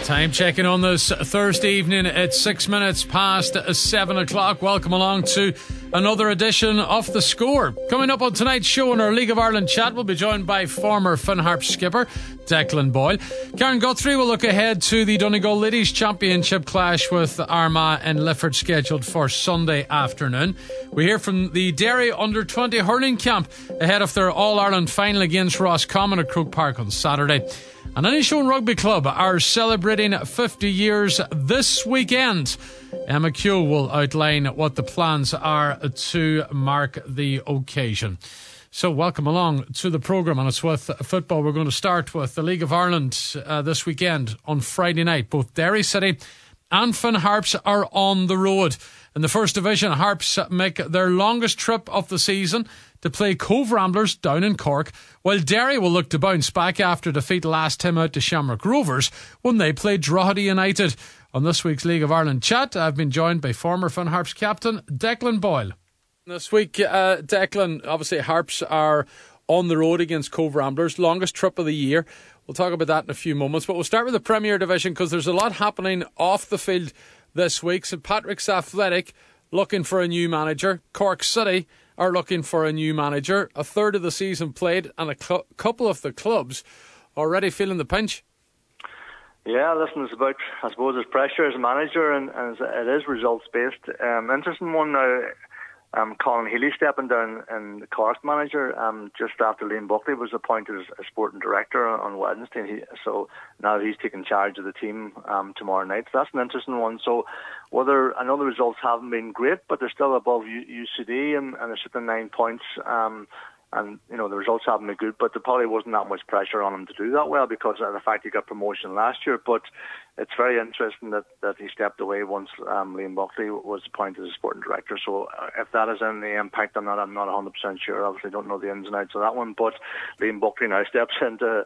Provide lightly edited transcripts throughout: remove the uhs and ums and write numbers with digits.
Time checking on this Thursday evening at 6 minutes past 7 o'clock. Welcome along to another edition of The Score. Coming up on tonight's show in our League of Ireland chat, we'll be joined by former Finn Harps skipper Declan Boyle. Karen Guthrie will look ahead to the Donegal Ladies Championship clash with Armagh and Lifford scheduled for Sunday afternoon. We hear from the Derry Under-20 hurling camp ahead of their All-Ireland final against Roscommon at Croke Park on Saturday. And Inishowen Rugby Club are celebrating 50 years this weekend. Emma Keogh will outline what the plans are to mark the occasion. So welcome along to the programme, and it's with football. We're going to start with the League of Ireland this weekend on Friday night. Both Derry City and Finn Harps are on the road. In the First Division, Harps make their longest trip of the season to play Cove Ramblers down in Cork, while Derry will look to bounce back after defeat last time out to Shamrock Rovers when they played Drogheda United. On this week's League of Ireland chat, I've been joined by former Finn Harps captain Declan Boyle. This week, Declan, obviously Harps are on the road against Cove Ramblers, longest trip of the year. We'll talk about that in a few moments, but we'll start with the Premier Division because there's a lot happening off the field this week. St Patrick's Athletic looking for a new manager. Cork City are looking for a new manager. A third of the season played and a couple of the clubs already feeling the pinch. Yeah, listen, it's about, I suppose, there's pressure as a manager and it is results-based. Interesting one now, Colin Healy stepping down and the Cork manager just after Liam Buckley was appointed as sporting director on Wednesday. So now he's taking charge of the team tomorrow night. So that's an interesting one. So whether, I know the results haven't been great, but they're still above UCD and they're sitting 9 points. And, you know, the results haven't been good, but there probably wasn't that much pressure on him to do that well because of the fact he got promotion last year. But it's very interesting that he stepped away once Liam Buckley was appointed as sporting director. So if that has any impact on that, I'm not 100% sure. Obviously, don't know the ins and outs of that one. But Liam Buckley now steps into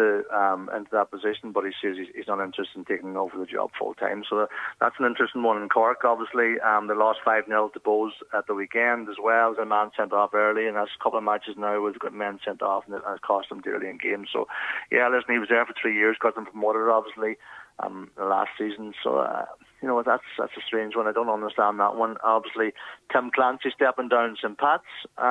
that position, but he says he's not interested in taking over the job full time. So that's an interesting one in Cork. Obviously, they lost 5-0 to Bohs at the weekend as well. The man sent off early, and that's a couple of matches now with got men sent off, and it cost them dearly in games. So yeah, listen, he was there for 3 years, got them promoted obviously the last season. So you know, that's a strange one. I don't understand that one. Obviously, Tim Clancy stepping down St Pat's.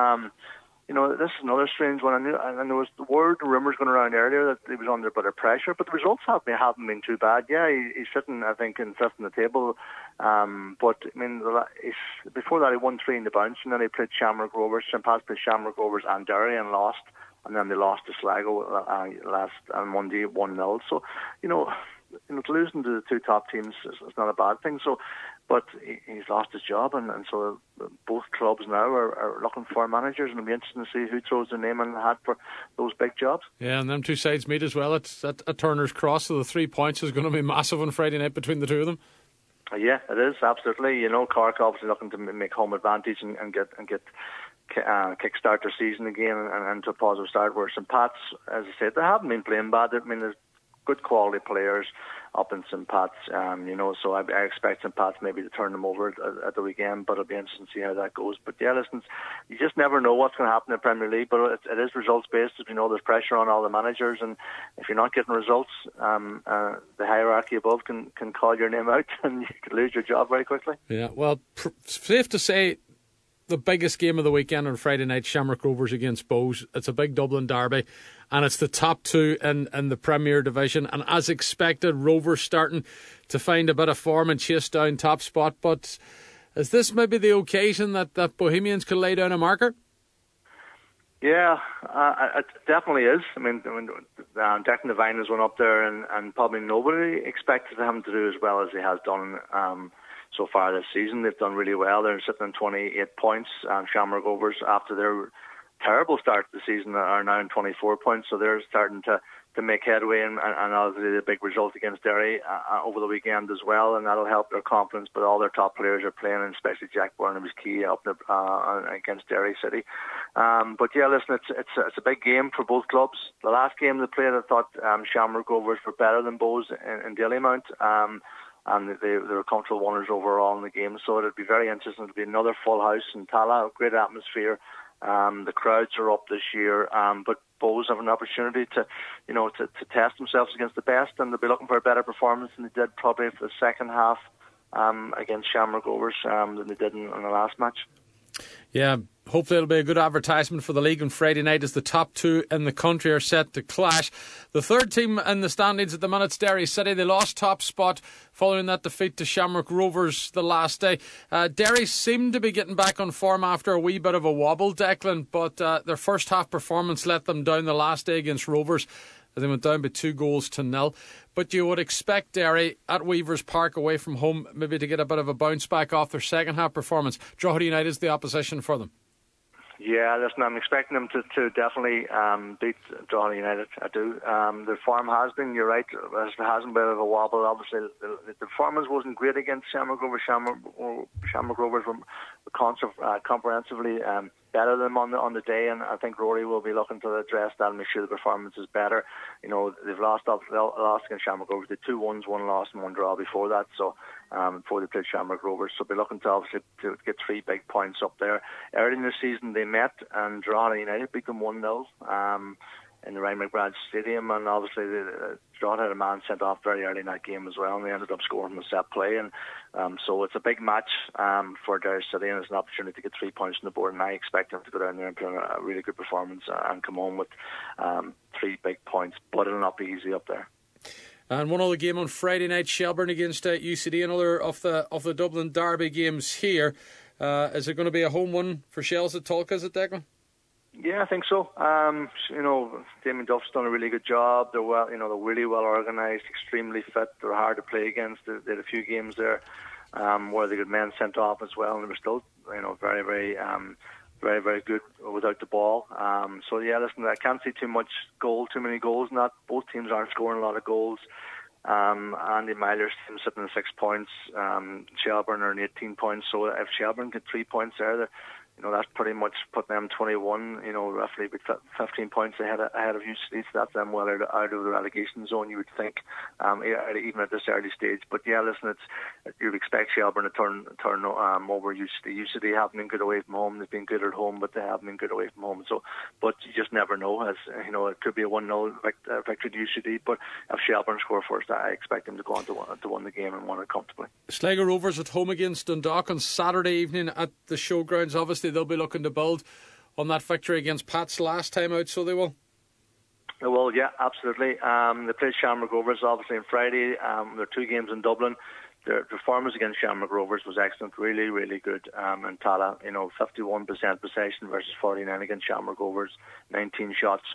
You know, this is another strange one. And there was word and rumours going around earlier that he was under a bit of pressure, but the results haven't been too bad. Yeah, he's sitting, I think, in fifth on the table. But I mean, before that he won 3 in the bounce, and then he played Shamrock Rovers. St Pat's played Shamrock Rovers and Derry and lost, and then they lost to Sligo last on Monday 1-0. So, you know, losing to the two top teams is not a bad thing. So, but he's lost his job, and so both clubs now are looking for managers, and it'll be interesting to see who throws their name in the hat for those big jobs. Yeah, and them two sides meet as well. It's at Turner's Cross, so the 3 points is going to be massive on Friday night between the two of them. Yeah, it is, absolutely. You know, Cork obviously looking to make home advantage and get kick-start their season again and to a positive start, where St Pat's, as I said, they haven't been playing bad. I mean, there's good quality players up in St Pat's, you know, so I expect St Pat's maybe to turn them over at the weekend, but it'll be interesting to see how that goes. But yeah, listen, you just never know what's going to happen in the Premier League, but it is results-based. As you know, there's pressure on all the managers, and if you're not getting results, the hierarchy above can call your name out and you could lose your job very quickly. Yeah, well, safe to say the biggest game of the weekend on Friday night, Shamrock Rovers against Bohs. It's a big Dublin derby, and it's the top two in the Premier Division. And as expected, Rovers starting to find a bit of form and chase down top spot. But is this maybe the occasion that Bohemians could lay down a marker? Yeah, it definitely is. I mean Declan Devine has went up there, and probably nobody expected him to do as well as he has done so far this season. They've done really well. They're sitting on 28 points. Shamrock Rovers, after their terrible start to the season, are now on 24 points. So they're starting to make headway, and obviously the big result against Derry over the weekend as well, and that'll help their confidence. But all their top players are playing, and especially Jack Burnham was key up against Derry City. But yeah, listen, it's a big game for both clubs. The last game they played, I thought Shamrock Rovers were better than Bohs in Dalymount. And they were comfortable winners overall in the game. So it'd be very interesting. It'll be another full house in Tala, a great atmosphere. The crowds are up this year, but Bohs have an opportunity to test themselves against the best, and they'll be looking for a better performance than they did probably for the second half against Shamrock Rovers than they did in the last match. Yeah, hopefully it'll be a good advertisement for the league on Friday night as the top two in the country are set to clash. The third team in the standings at the minute's Derry City. They lost top spot following that defeat to Shamrock Rovers the last day. Derry seemed to be getting back on form after a wee bit of a wobble, Declan, but their first half performance let them down the last day against Rovers. They went down by 2-0. But you would expect Derry at Weavers Park away from home maybe to get a bit of a bounce back off their second half performance. Drogheda United is the opposition for them. Yeah, listen, I'm expecting them to definitely beat Drogheda United. I do. The form has been, you're right, there hasn't been a bit of a wobble. Obviously, the performance wasn't great against Shamrock Rovers. Shamrock Rovers were comprehensively better than them on the day, and I think Rory will be looking to address that and make sure the performance is better. They've lost against Shamrock Rovers. They 2 wins, 1 loss and 1 draw before that, so before they played Shamrock Rovers. So they'll be looking to obviously to get 3 big points up there. Early in the season they met and Drogheda United beat them 1-0 in the Ryan McBride Stadium, and obviously Drogheda had a man sent off very early in that game as well, and they ended up scoring from a set play, and so it's a big match for Derry City, and it's an opportunity to get 3 points on the board, and I expect them to go down there and put in a really good performance and come home with 3 big points, but it'll not be easy up there. And one other game on Friday night, Shelbourne against UCD, another of the Dublin Derby games here. Is it going to be a home one for Shells at Tulka, is it, Declan? Yeah, I think so. Damien Duff's done a really good job. They're they're really well organised, extremely fit. They're hard to play against. They had a few games there where they got men sent off as well, and they were still, very, very, very, very good without the ball. So yeah, listen, I can't see too many goals in that. Both teams aren't scoring a lot of goals. Andy Myler's team sitting at 6 points. Shelbourne are in 18 points. So if Shelbourne get 3 points there, that's pretty much put them 21, roughly 15 points ahead of UCD. So that's them well out of the relegation zone, you would think, even at this early stage. But yeah, listen, you'd expect Shelbourne to turn over UCD. UCD haven't been good away from home. They've been good at home, but they haven't been good away from home. So, but you just never know. As it could be a 1-0 victory to UCD. But if Shelbourne score first, I expect them to go on to win the game and win it comfortably. Sligo Rovers at home against Dundalk on Saturday evening at the Showgrounds. Obviously, they'll be looking to build on that victory against Pats last time out, so they will. Well, yeah, absolutely. They played Shamrock Rovers obviously on Friday. There are 2 games in Dublin. Their performance against Shamrock Rovers was excellent, really, really good. In Tala, 51% possession versus 49 against Shamrock Rovers, 19 shots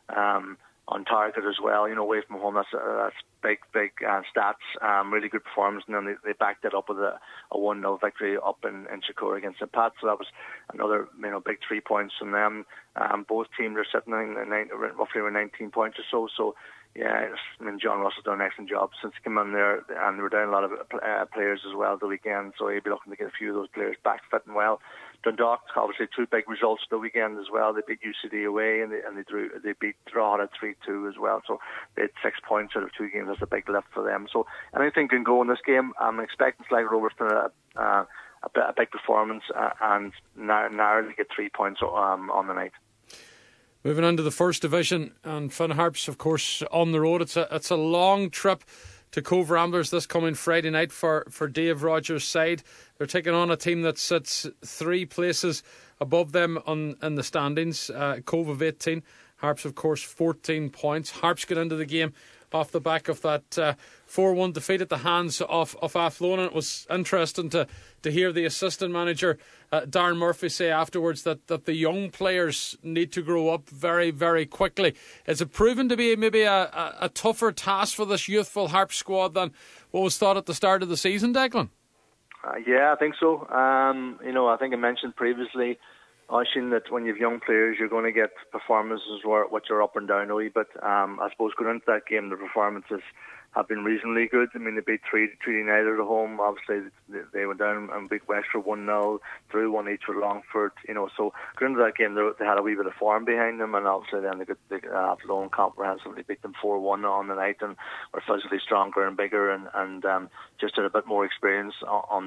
on target as well. Away from home, that's big stats. Really good performance, and then they backed it up with a 1-0 victory up in Shakura against St. Pat. So that was another big 3 points from them. Both teams are sitting roughly around 19 points or so. So yeah, John Russell's done an excellent job since he came in there, and they were down a lot of players as well the weekend. So he'll be looking to get a few of those players back fit and well. Dundalk, obviously 2 big results the weekend as well. They beat UCD away, and they beat Drogheda 3-2 as well. So they had 6 points out of 2 games. That's a big lift for them. So anything can go in this game. I'm expecting Sligo Rovers to a big performance and narrowly get 3 points on the night. Moving on to the First Division, and Finn Harps, of course, on the road. It's a long trip to Cove Ramblers this coming Friday night for Dave Rogers' side. They're taking on a team that sits 3 places above them in the standings. Cove of 18, Harps, of course, 14 points. Harps get into the game off the back of that 4-1 defeat at the hands of Athlone. And it was interesting to hear the assistant manager, Darren Murphy, say afterwards that the young players need to grow up very, very quickly. Is it proven to be maybe a tougher task for this youthful Harps squad than what was thought at the start of the season, Declan? Yeah, I think so. I think I mentioned previously, Oisín, that when you have young players, you're going to get performances which are up and down a wee bit. I suppose going into that game, the performances have been reasonably good. I mean, they beat Treaty United at home. Obviously, they went down and beat Wexford 1-0, drew 1 each with Longford. So going into that game, they had a wee bit of form behind them, and obviously then they Athlone comprehensively beat them 4-1 on the night, and were physically stronger and bigger, and just had a bit more experience on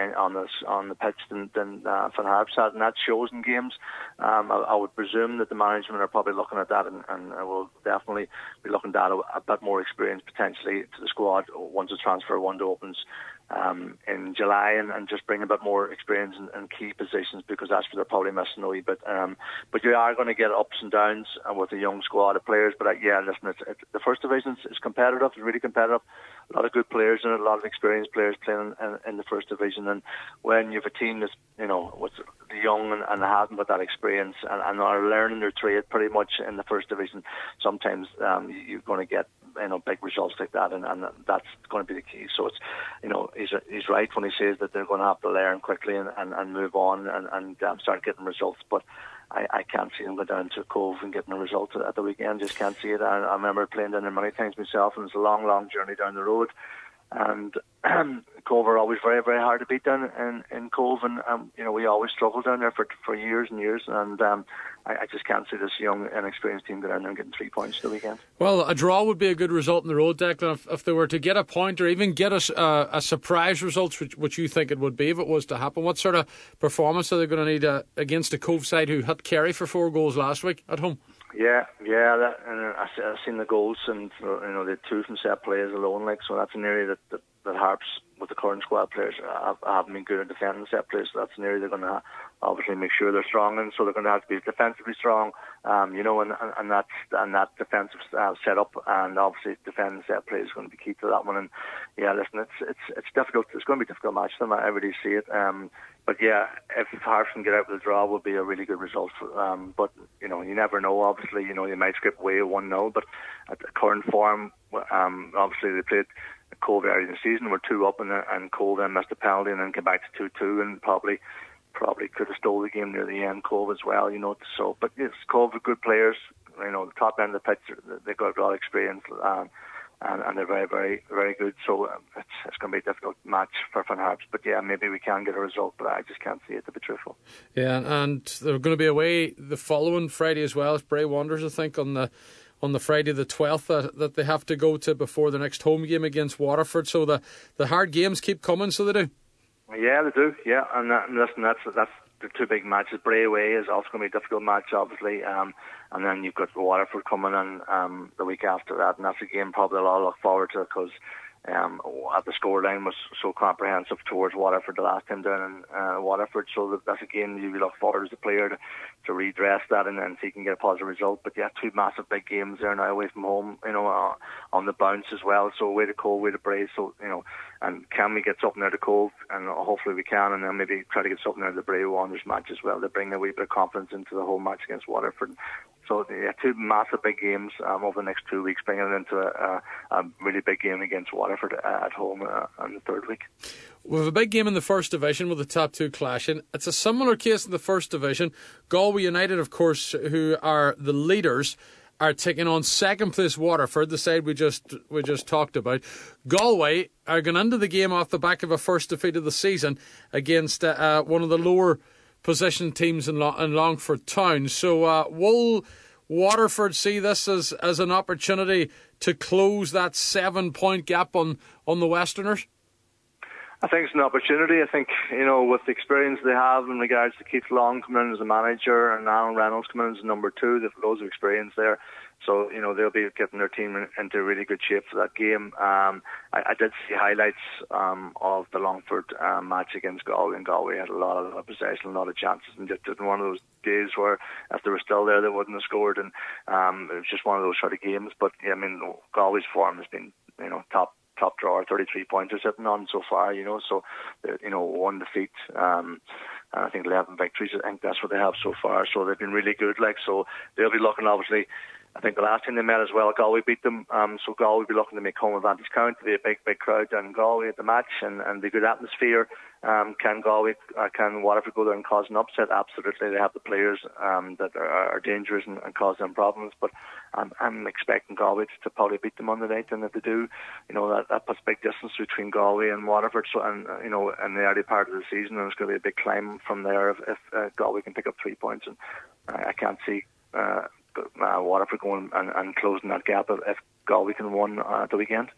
the pitch than Finn Harps had, and that shows in games. I would presume that the management are probably looking at that, and will definitely be looking at a bit more experience potentially to the squad once the transfer window opens in July, and just bring a bit more experience in key positions, because that's what they're probably missing a wee bit. But you are going to get ups and downs with a young squad of players. But listen, the first division is competitive. It's really competitive. A lot of good players in it, a lot of experienced players playing in the first division. And when you have a team that's with the young and haven't got that experience and are learning their trade pretty much in the first division, sometimes you're going to get big results like that, and that's going to be the key. So it's he's right when he says that they're going to have to learn quickly and move on and start getting results. But I can't see them go down to Cove and getting a result at the weekend. Just can't see it. I remember playing down there many times myself, and it's a long journey down the road. And Cove are always very, very hard to beat down in Cove, and we always struggled down there for years and years, and I just can't see this young, inexperienced team go down there and getting 3 points the weekend. Well, a draw would be a good result in the road, Declan. If they were to get a point or even get a surprise result, which you think it would be if it was to happen, what sort of performance are they going to need against a Cove side who hit Kerry for 4 goals last week at home? Yeah, and I've seen the goals, and the 2 from set plays alone, so that's an area that Harps with the current squad players haven't been good at defending set plays. So that's an area they're going to obviously make sure they're strong in. So they're going to have to be defensively strong, and that defensive setup, and obviously defending set plays is going to be key to that one. And listen, it's difficult. It's going to be a difficult match for them. I really see it. But if Harps can get out with a draw, would be a really good result. But you never know. Obviously, they might skip away 1-0. But at the current form, obviously they played Cove early in the season, were 2 up, and Cove then missed a penalty and then came back to 2-2, and probably could have stole the game near the end. Cove as well, So, but yes, Cove are good players. The top end of the pitch, they've got a lot of experience. And they're very, very, very good. So it's going to be a difficult match for Finn Harps. But maybe we can get a result, but I just can't see it, to be truthful. Yeah, and they're going to be away the following Friday as well as Bray Wanderers, I think, on the Friday the 12th that they have to go to before the next home game against Waterford. So the hard games keep coming, so they do. Yeah, they do. Yeah, and listen, that's the 2 big matches. Bray away is also going to be a difficult match, obviously. And then you've got Waterford coming in the week after that, and that's a game probably I'll look forward to, because the scoreline was so comprehensive towards Waterford the last time down in Waterford. So that's a game you look forward as a player to redress that and see if you can get a positive result. But 2 massive big games there now away from home, on the bounce as well. So away to Cove, away to Bray. So, and can we get something out of Cove? And hopefully we can, and then maybe try to get something out of the Bray Wanderers match as well to bring a wee bit of confidence into the whole match against Waterford. So 2 massive big games over the next 2 weeks, bringing it into a really big game against Waterford at home on the 3rd week. We have a big game in the First Division with the top 2 clashing. It's a similar case in the First Division. Galway United, of course, who are the leaders, are taking on second place Waterford, the side we just talked about. Galway are going into the game off the back of a first defeat of the season against one of the lower position teams in Longford Town. So will Waterford see this as an opportunity to close that 7-point gap on the Westerners? I think it's an opportunity. I think, with the experience they have in regards to Keith Long coming in as a manager and Alan Reynolds coming in as number 2, they've loads of experience there. So, they'll be getting their team into really good shape for that game. I did see highlights of the Longford match against Galway, and Galway had a lot of possession, a lot of chances, and just in one of those days where if they were still there, they wouldn't have scored. And it was just one of those sort of games. But, Galway's form has been, top drawer, 33 points they're sitting on so far, so, 1 defeat, and I think 11 victories. I think that's what they have so far. So they've been really good, so they'll be looking, obviously, I think the last time they met as well, Galway beat them. So Galway will be looking to make home advantage count. There'll be a big crowd down in Galway at the match, and the good atmosphere. Can Waterford go there and cause an upset? Absolutely. They have the players that are dangerous and cause them problems. But I'm expecting Galway to probably beat them on the night, and if they do, that puts big distance between Galway and Waterford. So, in the early part of the season, there's going to be a big climb from there if Galway can pick up 3 points. And I can't see Waterford going and closing that gap if Galway can win the weekend.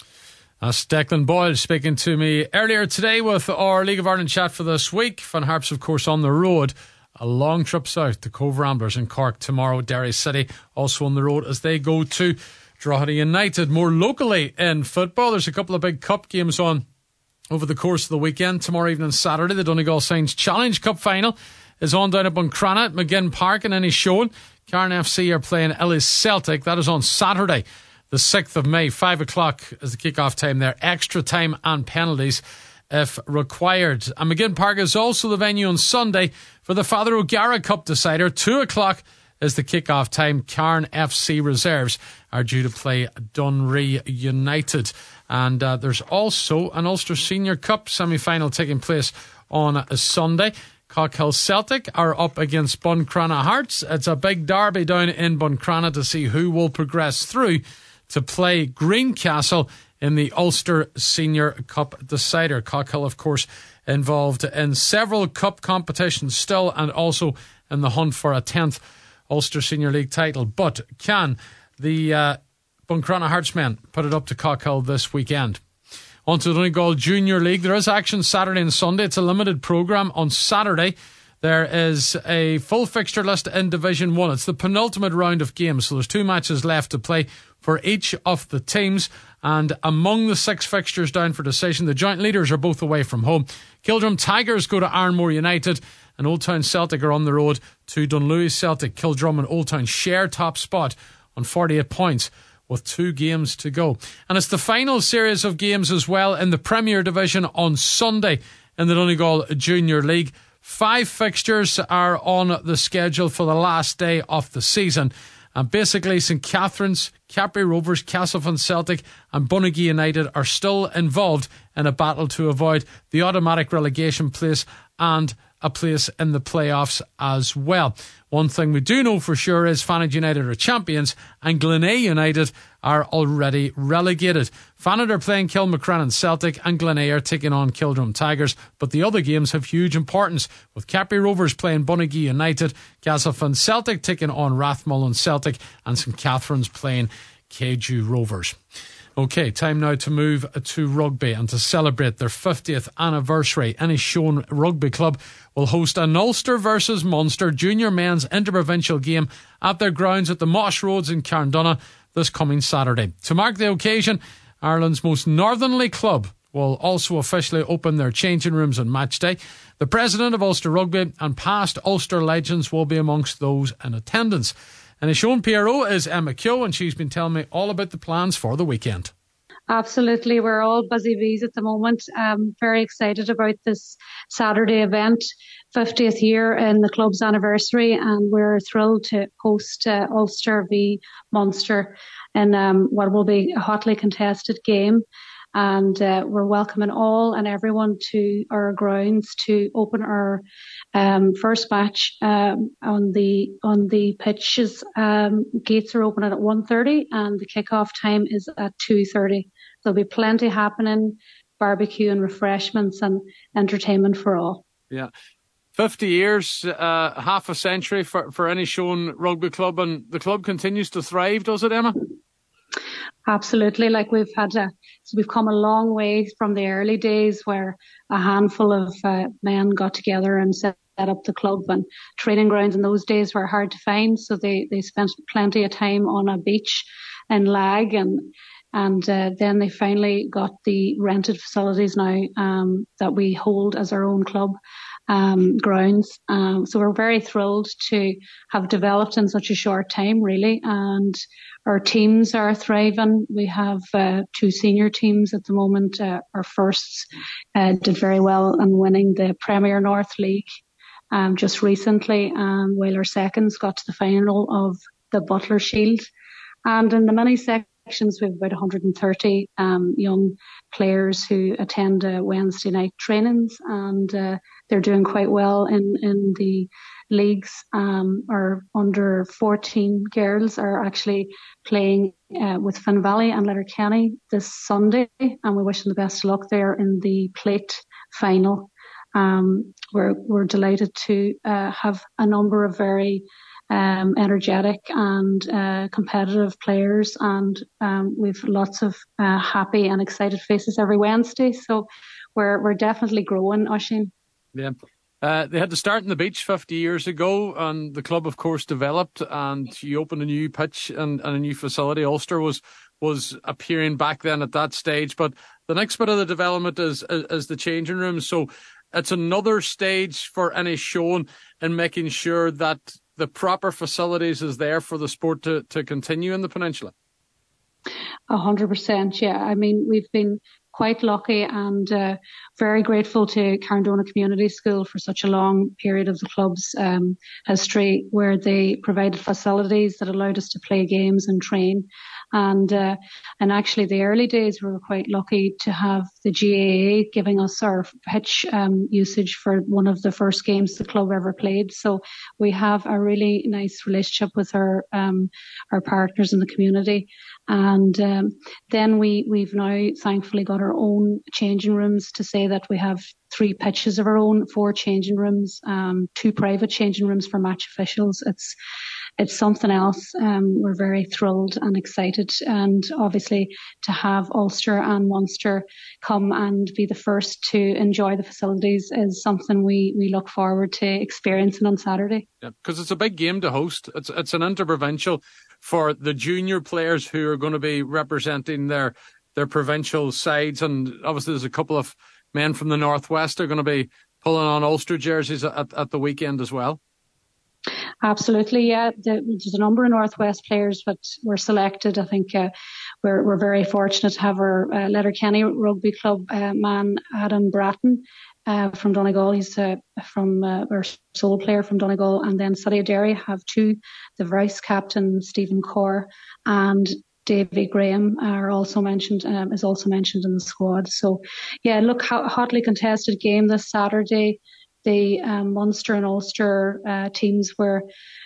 That's Declan Boyle speaking to me earlier today with our League of Ireland chat for this week. Finn Harps, of course, on the road. A long trip south to Cove Ramblers in Cork tomorrow. Derry City also on the road as they go to Drogheda United. More locally in football, there's a couple of big cup games on over the course of the weekend. Tomorrow evening, Saturday, the Donegal Saints Challenge Cup final is on down at Buncrana at McGinn Park in Inishowen. Cairn FC are playing Ellis Celtic. That is on Saturday, the 6th of May, 5 o'clock is the kick-off time there. Extra time and penalties if required. And McGinn Park is also the venue on Sunday for the Father O'Gara Cup decider. 2 o'clock is the kick-off time. Cairn FC reserves are due to play Dunree United. And there's also an Ulster Senior Cup semi-final taking place on a Sunday. Cockhill Celtic are up against Buncrana Hearts. It's a big derby down in Buncrana to see who will progress through to play Greencastle in the Ulster Senior Cup decider. Cockhill, of course, involved in several cup competitions still, and also in the hunt for a 10th Ulster Senior League title. But can the Buncrana Hearts men put it up to Cockhill this weekend? On to the Donegal Junior League. There is action Saturday and Sunday. It's a limited programme. On Saturday, there is a full fixture list in Division 1. It's the penultimate round of games, so there's 2 matches left to play for each of the teams. And among the 6 fixtures down for decision, the joint leaders are both away from home. Kildrum Tigers go to Ironmore United, and Old Town Celtic are on the road to Dunluis Celtic. Kildrum and Old Town share top spot on 48 points with 2 games to go. And it's the final series of games as well in the Premier Division on Sunday in the Donegal Junior League. 5 fixtures are on the schedule for the last day of the season. And basically St Catherine's, Capri Rovers, Castlefin Celtic and Bunagee United are still involved in a battle to avoid the automatic relegation place and a place in the playoffs as well. One thing we do know for sure is Fanad United are champions and Glenay United are already relegated. Fanad are playing Kilmacrennan Celtic and Glenay are taking on Kildrum Tigers, but the other games have huge importance, with Capri Rovers playing Bunagee United, Castlefin Celtic taking on Rathmullen Celtic and St Catherine's playing Keju Rovers. Okay, time now to move to rugby and to celebrate their 50th anniversary. Inishowen Rugby Club will host an Ulster versus Munster junior men's interprovincial game at their grounds at the Moss Roads in Carndonagh this coming Saturday. To mark the occasion, Ireland's most northerly club will also officially open their changing rooms on match day. The president of Ulster Rugby and past Ulster legends will be amongst those in attendance. And Inishowen PRO is Emma Keogh, and she's been telling me all about the plans for the weekend. Absolutely. We're all busy bees at the moment. Very excited about this Saturday event, 50th year in the club's anniversary, and we're thrilled to host Ulster v Munster in what will be a hotly contested game. And we're welcoming all and everyone to our grounds to open our first match on the pitches. Gates are opening at 1:30 and the kickoff time is at 2:30. There'll be plenty happening, barbecue and refreshments and entertainment for all. Yeah. 50 years, half a century for Inishowen Rugby Club, and the club continues to thrive, does it, Emma? Absolutely. Like we've come a long way from the early days where a handful of men got together and set up the club, and training grounds in those days were hard to find. So they spent plenty of time on a beach in Lag, and then they finally got the rented facilities now that we hold as our own club grounds. So we're very thrilled to have developed in such a short time, really, and our teams are thriving. We have 2 senior teams at the moment. Our firsts did very well in winning the Premier North League just recently, while our seconds got to the final of the Butler Shield. And in the mini sections, we have about 130 young players who attend Wednesday night trainings, and they're doing quite well in the leagues. Our under 14 girls are actually playing with Finn Valley and Letterkenny this Sunday, and we wish them the best of luck there in the plate final. We're delighted to have a number of very energetic and competitive players, and we've lots of happy and excited faces every Wednesday. So we're definitely growing, Oisín. Yeah. They had to start in the beach 50 years ago, and the club, of course, developed, and you opened a new pitch and a new facility. Ulster was appearing back then at that stage. But the next bit of the development is the changing room. So it's another stage for Inishowen in making sure that the proper facilities is there for the sport to continue in the peninsula. 100%, yeah. I mean, we've been quite lucky and very grateful to Carndona Community School for such a long period of the club's history, where they provided facilities that allowed us to play games and train. And actually, the early days, we were quite lucky to have the GAA giving us our pitch usage for one of the first games the club ever played. So we have a really nice relationship with our partners in the community. And then we've now thankfully got our own changing rooms, to say that we have 3 pitches of our own, 4 changing rooms, 2 private changing rooms for match officials. It's something else. We're very thrilled and excited, and obviously to have Ulster and Munster come and be the first to enjoy the facilities is something we look forward to experiencing on Saturday. Yeah, because it's a big game to host. It's an interprovincial for the junior players who are going to be representing their provincial sides, and obviously there's a couple of men from the northwest are going to be pulling on Ulster jerseys at the weekend as well. Absolutely, yeah. There's a number of Northwest players that were selected. I think we're very fortunate to have our Letterkenny Rugby Club man, Adam Bratton, from Donegal. He's from our sole player from Donegal. And then City of Derry have 2, the vice captain, Stephen Corr, and Davy Graham is also mentioned in the squad. So, yeah, look, hotly contested game this Saturday. The Munster and Ulster teams were,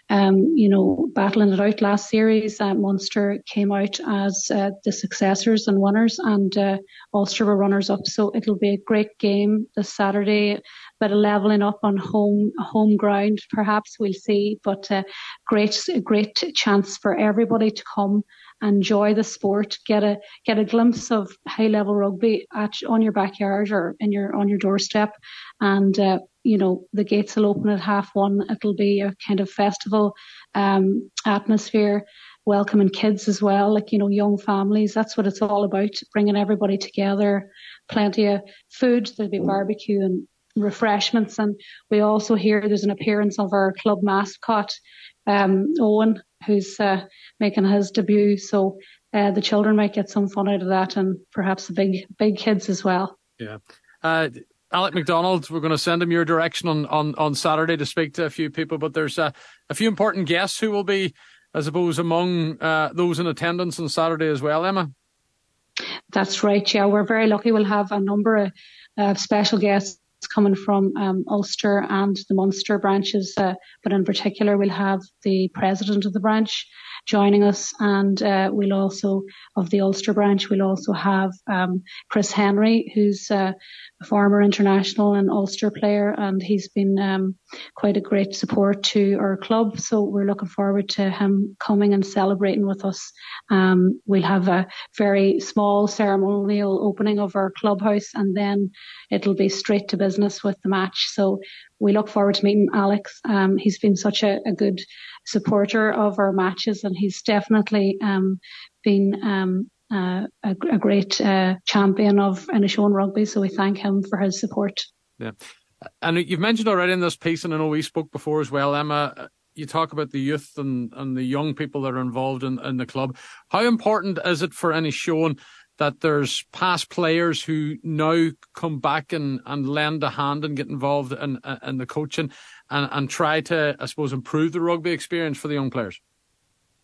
battling it out last series. Munster came out as the successors and winners, and Ulster were runners up. So it'll be a great game this Saturday. Bit of levelling up on home ground, perhaps, we'll see. But great chance for everybody to come, enjoy the sport, get a glimpse of high level rugby on your backyard or on your doorstep, and the gates will open at 1:30. It'll be a kind of festival atmosphere, welcoming kids as well, young families. That's what it's all about, bringing everybody together. Plenty of food. There'll be barbecue and refreshments, and we also hear there's an appearance of our club mascot, Owen, who's making his debut. So the children might get some fun out of that, and perhaps the big kids as well. Yeah. Alec MacDonald, we're going to send him your direction on Saturday to speak to a few people, but there's a few important guests who will be, I suppose, among those in attendance on Saturday as well, Emma. That's right, yeah. We're very lucky. We'll have a number of special guests coming from Ulster and the Munster branches, but in particular we'll have the president of the branch joining us, and we'll also, of the Ulster branch, we'll also have Chris Henry, who's a former international and Ulster player, and he's been quite a great support to our club. So we're looking forward to him coming and celebrating with us. We'll have a very small ceremonial opening of our clubhouse, and then it'll be straight to business with the match. So we look forward to meeting Alex. He's been such a good supporter of our matches, and he's definitely been a great champion of Inishowen rugby. So we thank him for his support. Yeah. And you've mentioned already in this piece, and I know we spoke before as well, Emma, you talk about the youth and the young people that are involved in the club. How important is it for Inishowen that there's past players who now come back and lend a hand and get involved in the coaching and try to, I suppose, improve the rugby experience for the young players?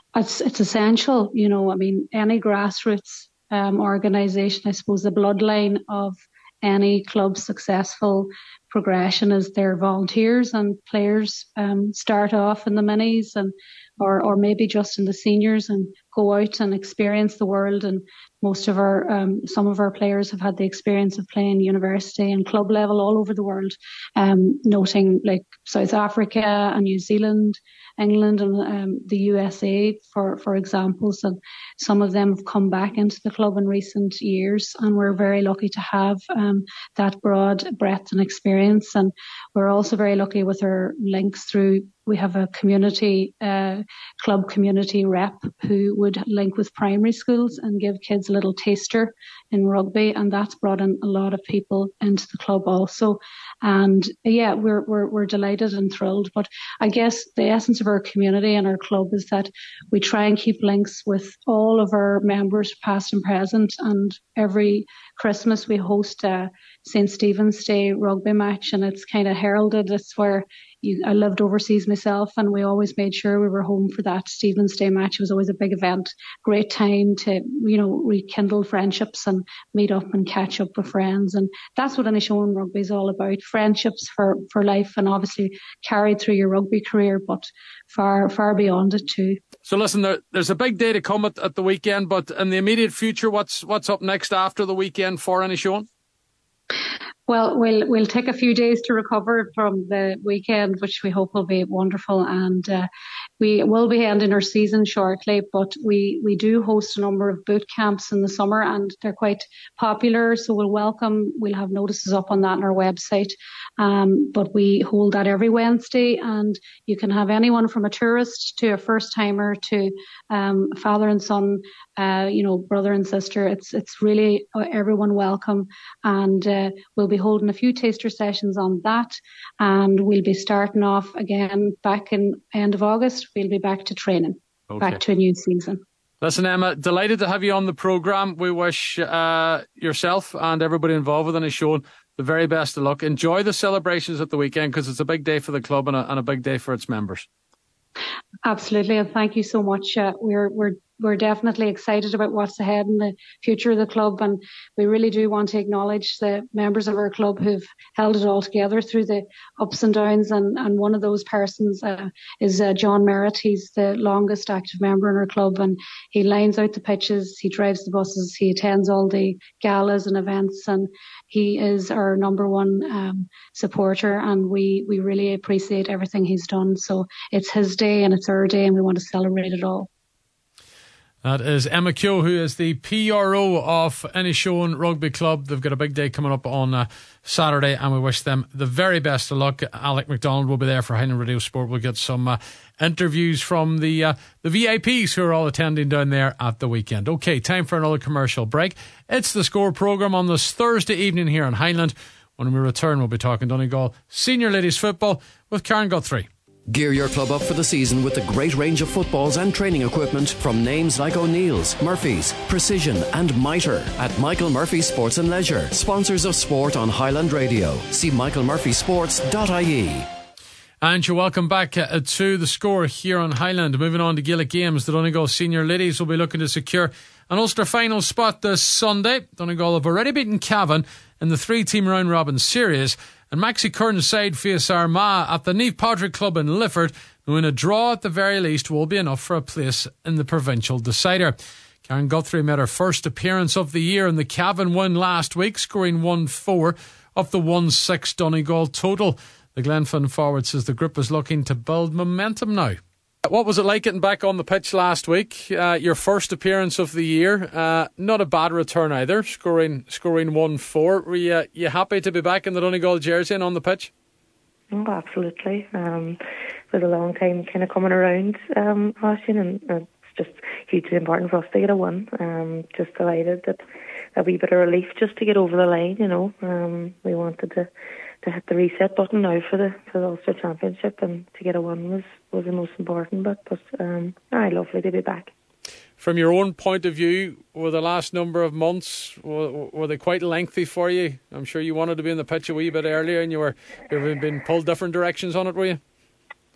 It's essential, you know. I mean, any grassroots organisation, I suppose, the bloodline of any club's successful progression is their volunteers, and players start off in the minis and or maybe just in the seniors and go out and experience the world. And most of our some of our players have had the experience of playing university and club level all over the world, noting like South Africa and New Zealand, England and the USA for examples. And some of them have come back into the club in recent years, and we're very lucky to have that broad breadth and experience. And we're also very lucky with our links through. We have a community, club community rep who would link with primary schools and give kids a little taster in rugby, and that's brought in a lot of people into the club also. And yeah, we're delighted and thrilled. But I guess the essence of our community and our club is that we try and keep links with all of our members, past and present. And every Christmas we host a St. Stephen's Day rugby match, and it's kind of heralded. It's where I lived overseas myself, and we always made sure we were home for that Stephen's Day match. It was always a big event, great time to, you know, rekindle friendships and meet up and catch up with friends. And that's what Inishowen Rugby is all about, friendships for life, and obviously carried through your rugby career, but far beyond it too. So listen, there's a big day to come at the weekend, but in the immediate future, what's up next after the weekend for Inishowen? Well, we'll take a few days to recover from the weekend, which we hope will be wonderful. And we will be ending our season shortly, but we do host a number of boot camps in the summer, and they're quite popular. So we'll have notices up on that on our website. But we hold that every Wednesday, and you can have anyone from a tourist to a first timer to father and son, brother and sister. It's really everyone welcome. And we'll be holding a few taster sessions on that, and we'll be starting off again back in end of August. We'll be back to training, back to a new season. Listen, Emma, delighted to have you on the programme. We wish yourself and everybody involved with Inishowen the very best of luck. Enjoy the celebrations at the weekend, because it's a big day for the club and a big day for its members. Absolutely, and thank you so much. We're definitely excited about what's ahead in the future of the club, and we really do want to acknowledge the members of our club who've held it all together through the ups and downs. And one of those persons is John Merritt. He's the longest active member in our club, and he lines out the pitches, he drives the buses, he attends all the galas and events, and he is our number one supporter, and we really appreciate everything he's done. So it's his day and it's our day, and we want to celebrate it all. That is Emma Keogh, who is the PRO of Inishowen Rugby Club. They've got a big day coming up on Saturday, and we wish them the very best of luck. Alec McDonald will be there for Highland Radio Sport. We'll get some interviews from the VIPs who are all attending down there at the weekend. Okay, time for another commercial break. It's the Score programme on this Thursday evening here on Highland. When we return, we'll be talking Donegal Senior Ladies Football with Karen Guthrie. Gear your club up for the season with a great range of footballs and training equipment from names like O'Neill's, Murphy's, Precision and Mitre at Michael Murphy Sports and Leisure. Sponsors of sport on Highland Radio. See michaelmurphysports.ie. And you're welcome back to the Score here on Highland. Moving on to Gaelic Games, the Donegal Senior Ladies will be looking to secure an Ulster final spot this Sunday. Donegal have already beaten Cavan in the 3-team round-robin series, and Maxi Curran's side face Armagh at the Niamh Padraig Club in Lifford, who in a draw at the very least will be enough for a place in the provincial decider. Karen Guthrie made her first appearance of the year in the Cavan win last week, scoring 1-4 of the 1-6 Donegal total. The Glenfin forward says the group is looking to build momentum now. What was it like getting back on the pitch last week? Your first appearance of the year. Not a bad return either, scoring 1-4. Were you happy to be back in the Donegal jersey and on the pitch? Oh, absolutely. It was a long time kind of coming around, Oisin, and it's just hugely important for us to get a win. Just delighted that a wee bit of relief just to get over the line, you know. We wanted to hit the reset button now for the Ulster Championship, and to get a win was the most important bit. But lovely to be back. From your own point of view, were the last number of months, were they quite lengthy for you? I'm sure you wanted to be in the pitch a wee bit earlier, and you've been pulled different directions on it, were you?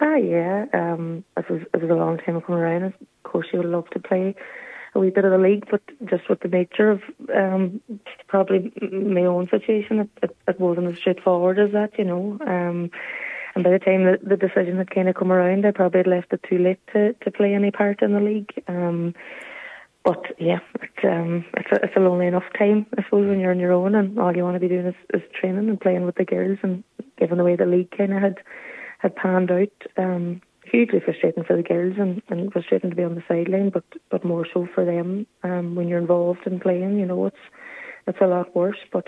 Yeah. It was a long time coming around. Of course, you would love to play a wee bit of the league, but just with the nature of probably my own situation, it wasn't as straightforward as that, you know. And by the time the decision had kind of come around, I probably had left it too late to play any part in the league. But yeah, it's a lonely enough time, I suppose, when you're on your own and all you want to be doing is training and playing with the girls. And given the way the league kind of had panned out, hugely frustrating for the girls and frustrating to be on the sideline, but more so for them when you're involved in playing. You know, it's a lot worse. But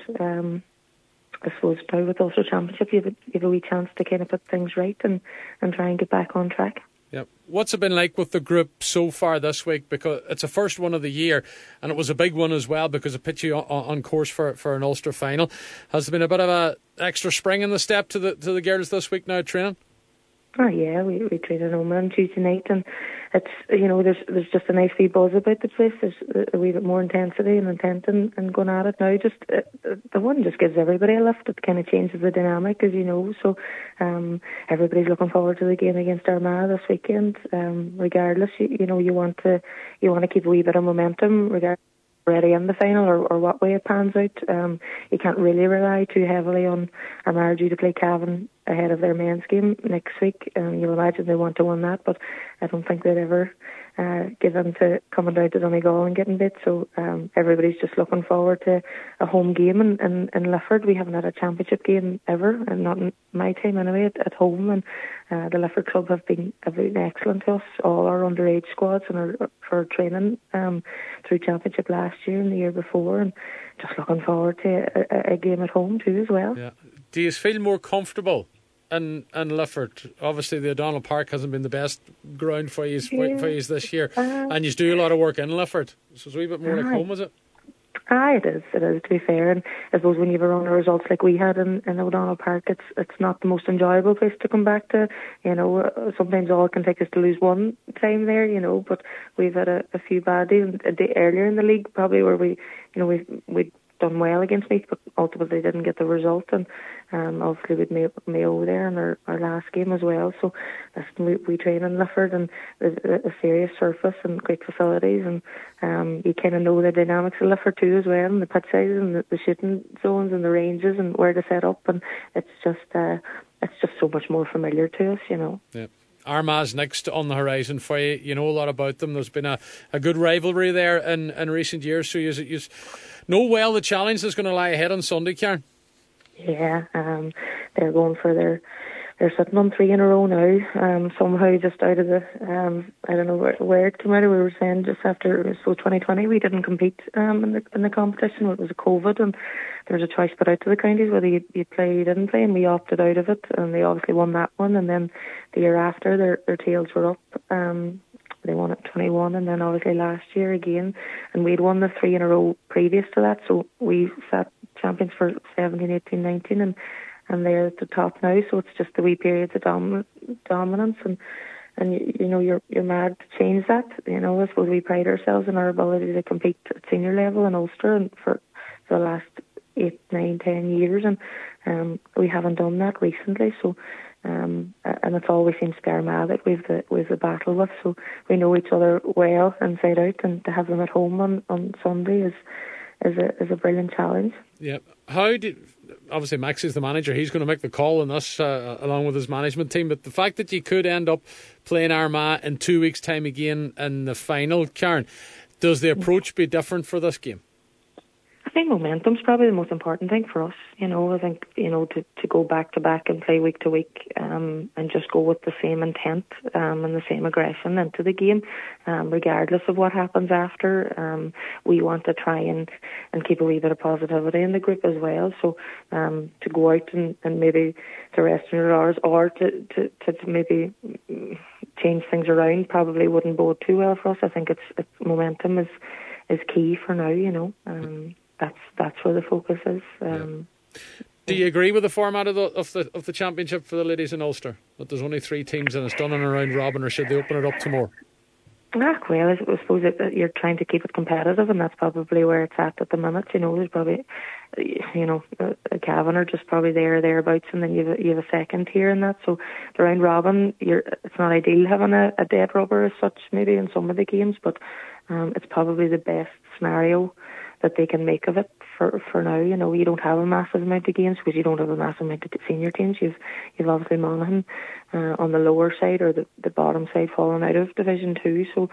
I suppose now with Ulster Championship, you have a wee chance to kind of put things right and try and get back on track. Yep. What's it been like with the group so far this week? Because it's the first one of the year, and it was a big one as well because it put you on course for an Ulster final. Has there been a bit of a extra spring in the step to the girls this week now training? Oh yeah, we trained at home on Tuesday night, and it's, you know, there's just a nice wee buzz about the place. There's a wee bit more intensity and intent and going at it now. Just the one just gives everybody a lift. It kind of changes the dynamic, as you know. So everybody's looking forward to the game against Armagh this weekend. Regardless, you know, you want to keep a wee bit of momentum, regardless already in the final or what way it pans out. You can't really rely too heavily on Armagh due to play Cavan ahead of their men's game next week. You'll imagine they want to win that, but I don't think they'd ever give in to coming down to Donegal and getting bit. So everybody's just looking forward to a home game in Lifford. We haven't had a championship game ever, and not in my time anyway, at home. And the Lifford club have been excellent to us, all our underage squads, and for training through championship last year and the year before, and just looking forward to a game at home too as well. Yeah. Do you feel more comfortable in Lifford? Obviously the O'Donnell Park hasn't been the best ground for you this year, and you do a lot of work in Lifford, so it's a wee bit more like home, is it? It is, to be fair. And I suppose when you have a run of results like we had in O'Donnell Park, it's not the most enjoyable place to come back to. You know, sometimes all it can take is to lose one time there, you know, but we've had a few bad days. A day earlier in the league, probably, where we'd done well against Meath, but ultimately didn't get the result. And obviously with Mayo there in our last game as well. So we train in Lifford, and there's a serious surface and great facilities, and you kind of know the dynamics of Lifford too as well, and the pit sizes and the shooting zones and the ranges and where to set up, and it's just so much more familiar to us, you know. Yeah. Armagh's next on the horizon for you. You know a lot about them. There's been a good rivalry there in recent years, so you know well the challenge that's going to lie ahead on Sunday, Karen. Yeah, they're going for they're sitting on 3 in a row now. Somehow just out of the, I don't know where it came out of. We were saying just after 2020 we didn't compete in the competition. It was a COVID, and there was a choice put out to the counties whether you'd play, you didn't play, and we opted out of it, and they obviously won that one. And then the year after their tails were up. They won at 21, and then obviously last year again, and we'd won the 3 in a row previous to that, so we sat champions for 17, 18, 19, and they're at the top now. So it's just the wee periods of dominance, and you know you're mad to change that. You know, I suppose we pride ourselves in our ability to compete at senior level in Ulster, and for the last 8, 9, 10 years, and we haven't done that recently. So. And it's always seems to be Armagh that we've the battle with, so we know each other well inside out, and to have them at home on Sunday is a brilliant challenge. Yeah. Obviously Max is the manager, he's going to make the call on this along with his management team, but the fact that you could end up playing Armagh in 2 weeks' time again in the final, Karen, does the approach be different for this game? I think momentum's probably the most important thing for us. You know, I think, you know, to go back to back and play week to week, and just go with the same intent and the same aggression into the game, regardless of what happens after. We want to try and keep a wee bit of positivity in the group as well. So to go out and maybe to rest in your hours, or to maybe change things around probably wouldn't bode too well for us. I think it's momentum is key for now. You know. That's where the focus is. Do you agree with the format of the championship for the ladies in Ulster? That there's only 3 teams and it's done in a round robin, or should they open it up to more? Well, I suppose you're trying to keep it competitive, and that's probably where it's at the minute. You know, there's probably Cavan are just probably there or thereabouts, and then you have a second tier in that. So the round robin, it's not ideal having a dead rubber as such, maybe in some of the games, but it's probably the best scenario that they can make of it for now. You don't have a massive amount of games because you don't have a massive amount of senior teams. You've obviously Monaghan on the lower side or the bottom side falling out of Division 2. So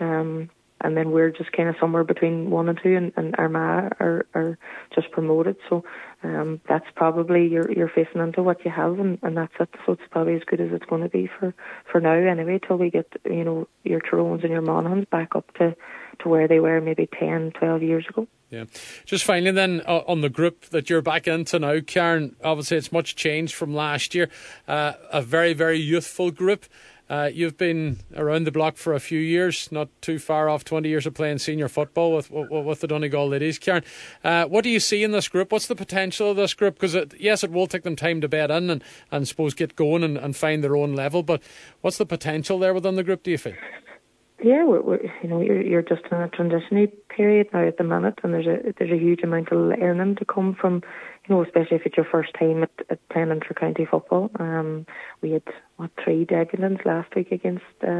and then we're just kind of somewhere between 1 and 2, and Armagh are just promoted. So that's probably you're facing into what you have, and that's it. So it's probably as good as it's going to be for now anyway, till we get your Tyrones and your Monaghans back up to where they were maybe 10, 12 years ago. Yeah. Just finally then, on the group that you're back into now, Karen, obviously it's much changed from last year. A very, very youthful group. You've been around the block for a few years, not too far off 20 years of playing senior football with the Donegal ladies. Karen, what do you see in this group? What's the potential of this group? Because yes, it will take them time to bed in and suppose get going and find their own level, but what's the potential there within the group, do you feel? Yeah, you're just in a transitionary period now at the minute, and there's a huge amount of learning to come from, especially if it's your first time at playing inter-county football. We had 3 debutants last week against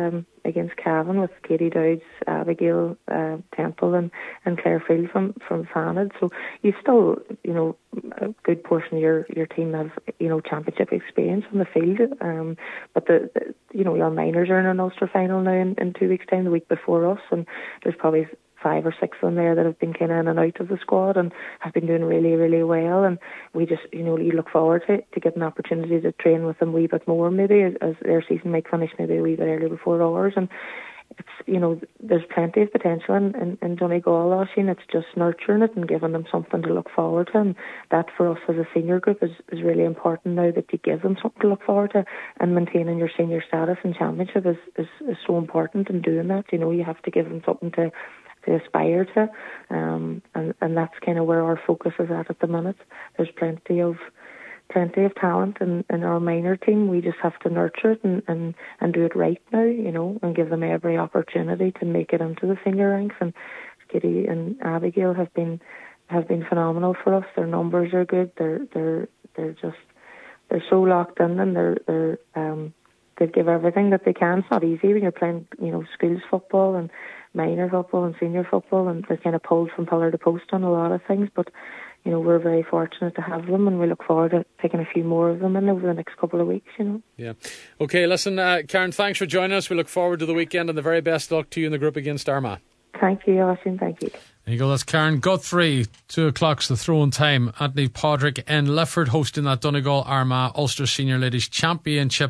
Cavan, with Katie Dowds, Abigail Temple, and Claire Field from Fanad. So you still, a good portion of your team have championship experience on the field. But your minors are in an Ulster final now in 2 weeks' time, the week before us, and there's probably 5 or 6 of them there that have been kind of in and out of the squad and have been doing really, really well. And we just, you look forward to getting an opportunity to train with them a wee bit more, maybe as their season might finish maybe a wee bit early before ours. And it's, there's plenty of potential in Donegal, Oisín. It's just nurturing it and giving them something to look forward to. And that for us as a senior group is really important now, that you give them something to look forward to, and maintaining your senior status and championship is so important in doing that. You have to give them something to aspire to, and that's kind of where our focus is at the minute. There's plenty of talent in our minor team. We just have to nurture it and do it right now, and give them every opportunity to make it into the senior ranks. And Kitty and Abigail have been phenomenal for us. Their numbers are good. They're so locked in, and they give everything that they can. It's not easy when you're playing, schools football and minor football and senior football, and they're kind of pulled from pillar to post on a lot of things, but we're very fortunate to have them, and we look forward to taking a few more of them in over the next couple of weeks. Yeah. Okay, listen, Karen, thanks for joining us. We look forward to the weekend, and the very best luck to you in the group against Armagh. Thank you, Oisín. Thank you. There you go, that's Karen Guthrie. 2 o'clock's the throw-in time. Anthony Padraig and Lifford hosting that Donegal Armagh Ulster Senior Ladies Championship.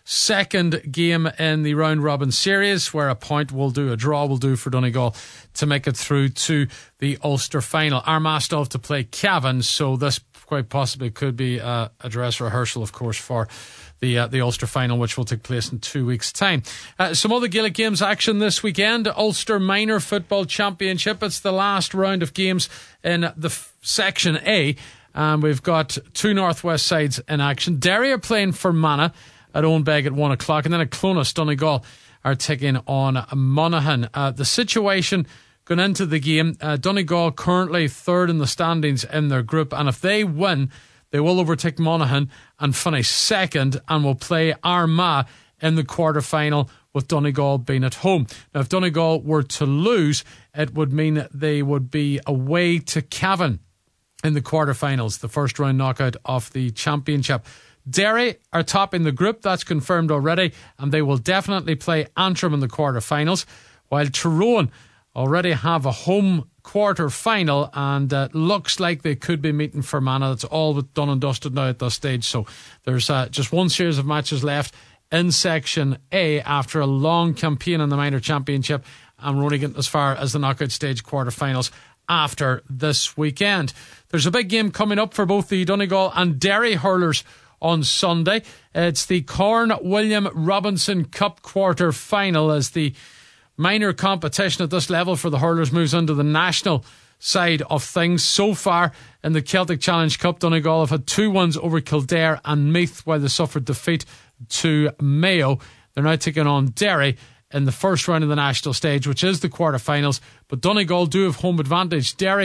Second game in the round robin series, where a point will do, a draw will do for Donegal to make it through to the Ulster final. Armagh still have to play Cavan, so this quite possibly could be a dress rehearsal, of course, for the Ulster final, which will take place in 2 weeks' time. Some other Gaelic Games action this weekend. Ulster Minor Football Championship. It's the last round of games in the Section A, and we've got 2 northwest sides in action. Derry are playing Fermanagh at Owenbeg at 1 o'clock, and then at Clonus, Donegal are taking on Monaghan. The situation going into the game, Donegal currently 3rd in the standings in their group, and if they win, they will overtake Monaghan and finish 2nd, and will play Armagh in the quarter-final, with Donegal being at home. Now, if Donegal were to lose, it would mean they would be away to Cavan in the quarter-finals, the first round knockout of the championship. Derry are top in the group, that's confirmed already, and they will definitely play Antrim in the quarter-finals, while Tyrone already have a home quarter-final, and looks like they could be meeting Fermanagh. That's all but done and dusted now at this stage, so there's just one series of matches left in Section A after a long campaign in the minor championship, and we're only getting as far as the knockout stage quarter-finals after this weekend. There's a big game coming up for both the Donegal and Derry hurlers on Sunday. It's the Corn William Robinson Cup quarter final, as the minor competition at this level for the hurlers moves into the national side of things. So far in the Celtic Challenge Cup, Donegal have had 2 wins over Kildare and Meath, while they suffered defeat to Mayo. They're now taking on Derry in the first round of the national stage, which is the quarterfinals, but Donegal do have home advantage. Derry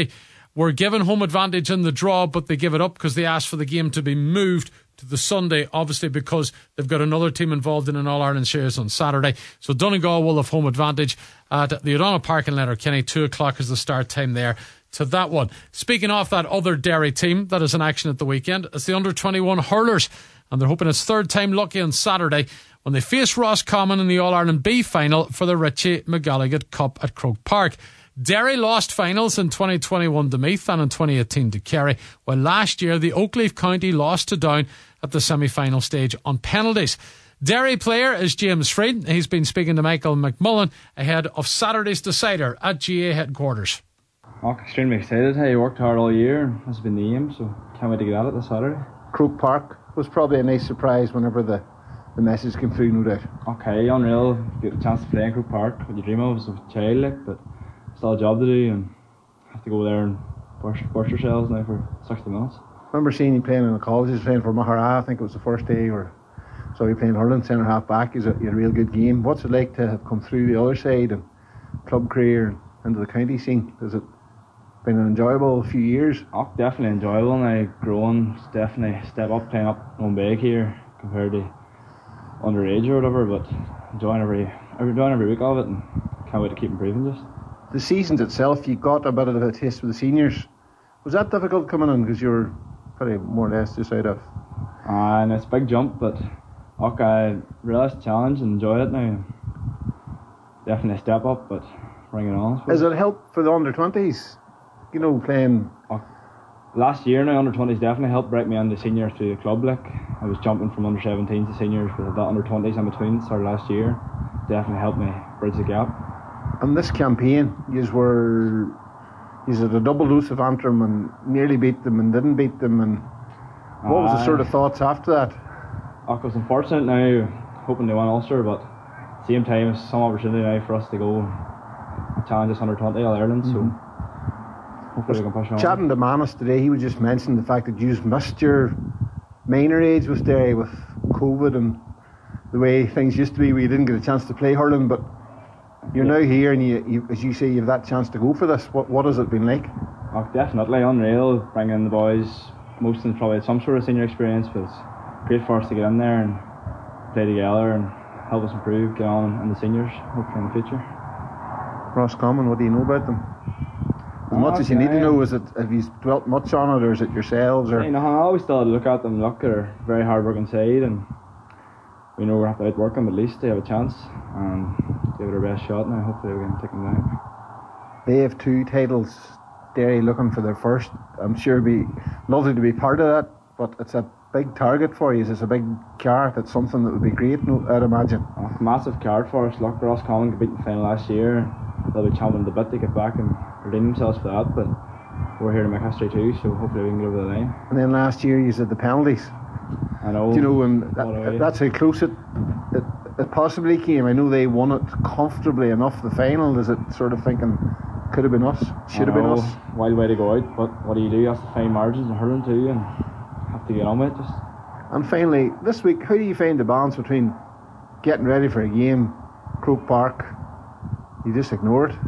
were given home advantage in the draw, but they give it up because they asked for the game to be moved to the Sunday, obviously because they've got another team involved in an All-Ireland series on Saturday. So Donegal will have home advantage at the O'Donnell Park in Letterkenny. 2 o'clock is the start time there to that one. Speaking of that other Derry team that is in action at the weekend, it's the under-21 hurlers, and they're hoping it's third time lucky on Saturday when they face Roscommon in the All-Ireland B final for the Richie McGalligan Cup at Croke Park. Derry lost finals in 2021 to Meath and in 2018 to Kerry, while last year the Oakleaf County lost to Down at the semi-final stage on penalties. Derry player is James Freed. He's been speaking to Michael McMullen ahead of Saturday's decider at GA headquarters. Oh, extremely excited. Hey, worked hard all year. That's been the aim, so can't wait to get at it this Saturday. Croke Park was probably a nice surprise whenever the message came through, no doubt. Okay, unreal. Get a chance to play in Croke Park, what you dream of as a child, like, but still a job to do and have to go there and burst yourselves now for 60 minutes. I remember seeing you playing in the colleges, playing for Mahara. I think it was the first day, or saw you playing hurling centre half back. You had a real good game. What's it like to have come through the other side and club career and into the county scene? Has it been an enjoyable few years? Oh, definitely enjoyable now. Growing, definitely step up, playing up on big here compared to underage or whatever, but enjoying every week of it and can't wait to keep improving just. The seasons itself, you got a bit of a taste with the seniors. Was that difficult coming in because you were pretty more or less just out of? And it's a big jump, but okay, I realised the challenge and enjoyed it now. Definitely a step up, but bring it on. Has it helped for the under-20s? You know, playing... Last year now, under-20s definitely helped break me into senior through the club. Like, I was jumping from under-17s to seniors, but that under-20s in between started last year. Definitely helped me bridge the gap. And this campaign, you had a double dose of Antrim and nearly beat them and didn't beat them. And what was the sort of thoughts after that? I was unfortunate now, hoping to win Ulster, but at the same time, it's some opportunity now for us to go and challenge us under-20 All-Ireland. So hopefully we can push on. Chatting to Manus today, he would just mention the fact that you've missed your minor age with Derry with COVID and the way things used to be where you didn't get a chance to play hurling, but you're now here and you, as you say, you have that chance to go for this. What has it been like? Oh, definitely unreal, bringing in the boys. Most of them probably had some sort of senior experience, but it's great for us to get in there and play together and help us improve, get on in the seniors, hopefully in the future. Roscommon, what do you know about them? As much as you need to know, have you dwelt much on it, or is it yourselves? Or? I always still look at them, they're a very hard working side, and we know we have to outwork them, at least they have a chance, and give it our best shot now. Hopefully we can take them down. They have 2 titles, Derry looking for their first. I'm sure it'd be lovely to be part of that, but it's a big target for you. It's a big carrot. It's something that would be great, I'd imagine. Massive carrot for us. Look, Roscommon beat the final last year. They'll be champing the bit to get back and redeem themselves for that, but we're here to make history too, so hopefully we can get over the line. And then last year you said the penalties. I know. Do you know, and that's how close it possibly came. I know they won it comfortably enough, the final. Is it sort of thinking, could have been us, should have been us? Wild way to go out, but what do? You have to find margins in hurling too and have to get on with it just. And finally, this week, how do you find the balance between getting ready for a game, Croke Park? You just ignore it.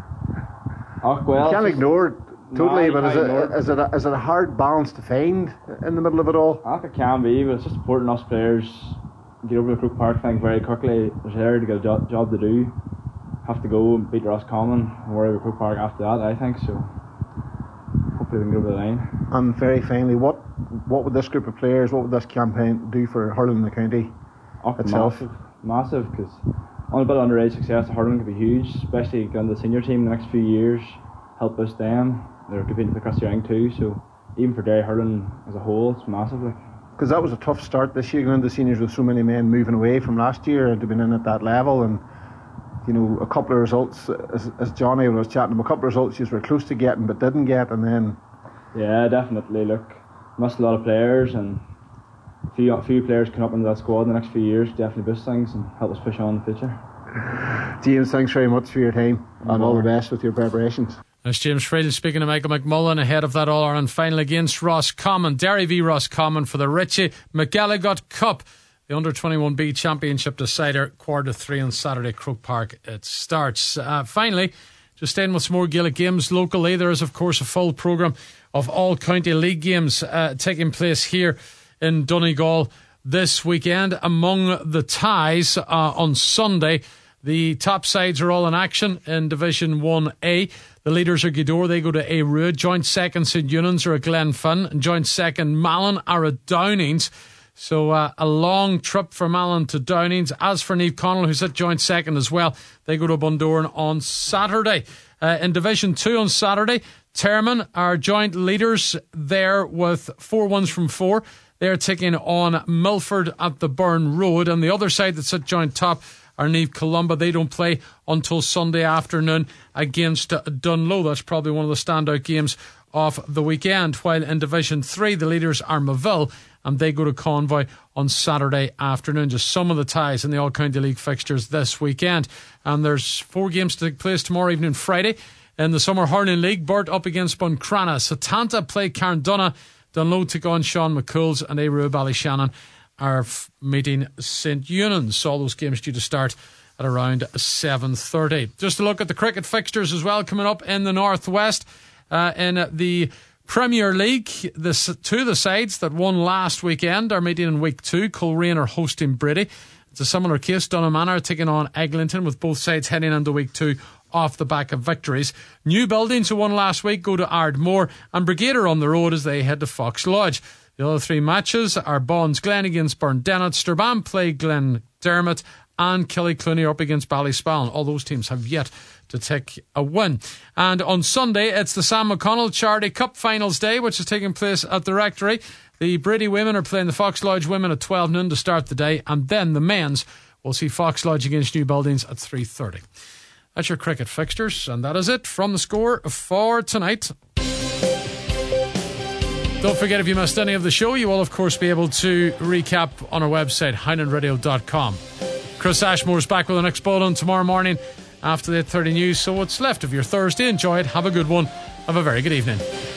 Oh, well, you can't ignore it totally, but is it a hard balance to find in the middle of it all? I think it can be, but it's just important us players get over the Croke Park thing very quickly. There's there to get a job to do. Have to go and beat Roscommon and worry about Croke Park after that, I think, so hopefully we can get over the line. And very finally, what would this group of players, what would this campaign do for hurling in the county itself? Massive, because on a bit of underage success, the hurling could be huge, especially going to the senior team in the next few years, help us them. They're competing for the Christy Ring too, so even for Derry hurling as a whole, it's massive. Because that was a tough start this year, going into the seniors with so many men moving away from last year and to be in at that level, and you know, a couple of results, as Johnny was chatting, a couple of results you were close to getting but didn't get, and then... Yeah, definitely, look, missed a lot of players, and a few players come up into that squad in the next few years, definitely boost things and help us push on in the future. James, thanks very much for your time, and all the best with your preparations. That's James Friedel speaking to Michael McMullen ahead of that All-Ireland final against Roscommon. Derry v Roscommon for the Richie McGalligan Cup, the Under-21B Championship decider, Quarter 3 on Saturday, Croke Park it starts. Finally, Just staying with some more Gaelic games locally, there is of course a full programme of all county league games taking place here in Donegal this weekend. Among the ties on Sunday, the top sides are all in action in Division 1A. The leaders are Gweedore, they go to Ruadh. Joint second St Eunans are at Glenfin, and joint second Malin are at Downings. So a long trip for Malin to Downings. As for Niamh Connell, who's at joint second as well, they go to Bundoran on Saturday. In Division 2 on Saturday, Termon are joint leaders there with 4 wins from 4. They're taking on Milford at the Burn Road. And the other side that's at joint top are Niamh Columba. They don't play until Sunday afternoon against Dunloe. That's probably one of the standout games of the weekend. While in Division 3, the leaders are Moville, and they go to Convoy on Saturday afternoon. Just some of the ties in the All-County League fixtures this weekend. And there's 4 games to take place tomorrow evening, Friday. In the Summer Hurling League, Burt up against Buncrana. Satanta play Carndonagh. Dunloe take on Sean McCool's, and Ruadh Ballyshannon are meeting St Eunans. All those games due to start at around 7:30. Just a look at the cricket fixtures as well coming up in the Northwest. In the Premier League, two of the sides that won last weekend are meeting in week 2. Coleraine are hosting Brady. It's a similar case. Donaghmana are taking on Eglinton, with both sides heading into week 2 off the back of victories. New Buildings, who won last week, go to Ardmore, and Brigade are on the road as they head to Fox Lodge. The other 3 matches are Bonds Glen against Burndennet, Sturban play Glendermot, and Killyclooney up against Ballyspallin. All those teams have yet to take a win. And on Sunday, it's the Sam McConnell Charity Cup Finals Day, which is taking place at the Rectory. The Brady women are playing the Fox Lodge women at 12 noon to start the day, and then the men's will see Fox Lodge against New Buildings at 3:30. That's your cricket fixtures, and that is it from The Score for tonight. Don't forget, if you missed any of the show, you will of course be able to recap on our website, highlandradio.com. Chris Ashmore's back with the next bulletin tomorrow morning after the 8:30 news. So what's left of your Thursday? Enjoy it, have a good one, have a very good evening.